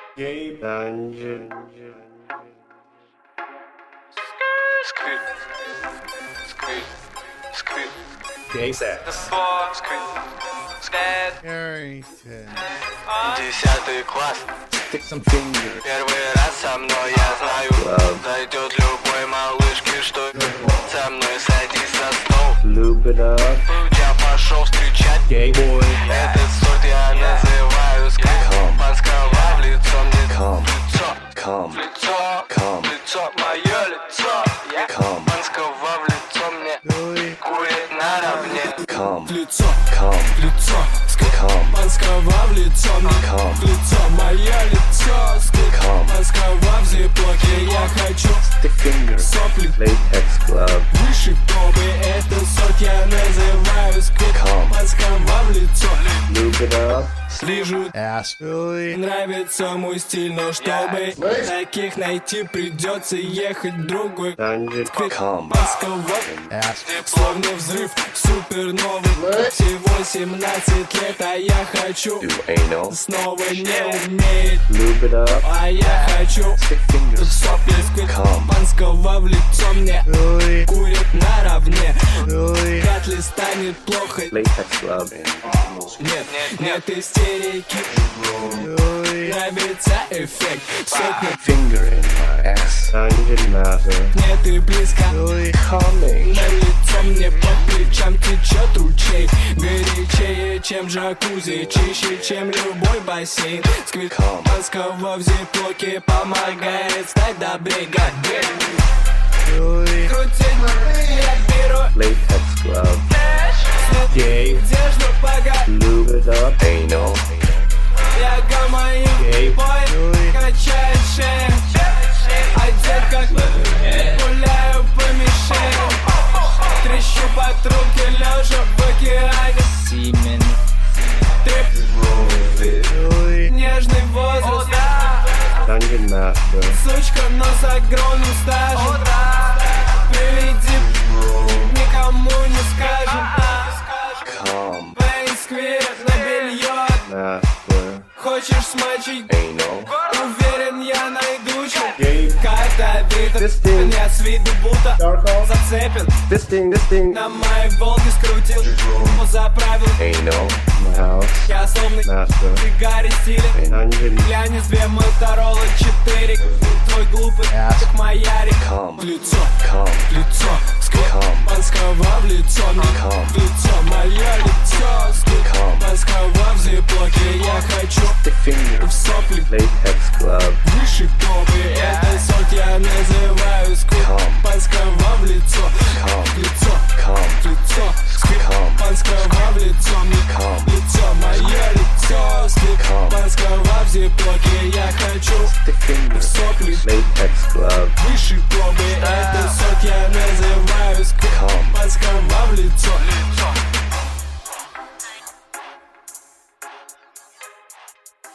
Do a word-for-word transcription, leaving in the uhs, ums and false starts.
Gay Dungeon. Скрип, скрип, скрип. Gay sex. Скрип, скрип. Harrington. Десятый класс. Stick some fingers. Первый раз со мной, я знаю. Love. Дойдет любой малышке, что со мной садись за стол. Lube it up. Я пошел встречать. Gay boy. Этот сорт я называю скрип. Панского в лицо мне. Come, Лицо, come, в лицо, come, в лицо, мое лицо. Я Come. панского в лицо мне. Billy. Курит наравне. come, В лицо, come, в лицо, скрип. come, Панского в лицо мне. Come. В лицо, мое лицо. Скрип. Come. Панского в зиплоке. Я хочу Stick fingers. сопли. Latex glove. Выше пробы, это сорт я называю скрип. Come. Панского в лицо. Lube it up. Слежу. Ass. Billy. Нравится мой стиль, но чтобы таких найти, придется ехать в другой. Dungeon. come, Панского Ass. словно взрыв суперновый. Всего семнадцать лет, а я хочу do anal, снова не умеет. Lube it up. А я хочу stick fingers, сопли сквит Come. панского в лицо мне. Billy. Курят наравне, Billy. вряд ли станет плохо. Latex glove. Нет, нет истерики, Billy. нравится эффект. Сотни, finger in my ass, Dungeon master. нет и близко. Billy. coming, На лицо мне по плечам течет ручей. Горячее, чем джакузи, чище, чем любой бассейн. Сквит Come. панского в зиплоке помогает стать добрее. Goddamn. Billy. Крутить я беру Latex glove. Gay. одежду пока Lube it up. anal, я гамаю. Gay. Бой качает шею, одет как гуляю по мишени. Трещу по трубке, лежа в океане. Симен. Трип, Billy. нежный возраст. Dungeon master. Сучка, но с огромным стажем. Приведи, никому не скажем. come, Пейн сквирт на белье. Master. Хочешь смочить? anal, Уверен, я найду чем. Gay. Как-то видно, Fisting. меня с виду будто Dark зацепен. Fisting, fisting. На моей Волге скрутил, заправил. anal, My house. Я словно Master. Гарри стиле. Dungeon. Глянец две Моторола четыре. Твой глупый, как Майярик. В come, лицо, come, в лицо. Скрип Come. панского в лицо мне. Come. В лицо, мое лицо. Скрип Come. панского в зиплоке. Я хочу stick fingers, в сопли. Latex glove. Выше пробы, это сорт я называю скрип Come. панского в лицо. Come. В лицо, come, в лицо. Скрип Come. панского в лицо мне. Come. В лицо, мое лицо. Скрип Come. панского в зиплоке. Я хочу stick в fingers, сопли. Latex glove. Выше пробы,